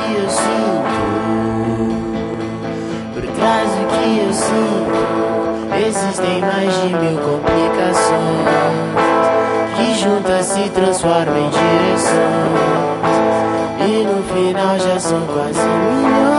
que eu sinto, por trás do que eu sinto, existem mais de 1000 complicações que juntas se transformam em direção, e no final já são quase milhões.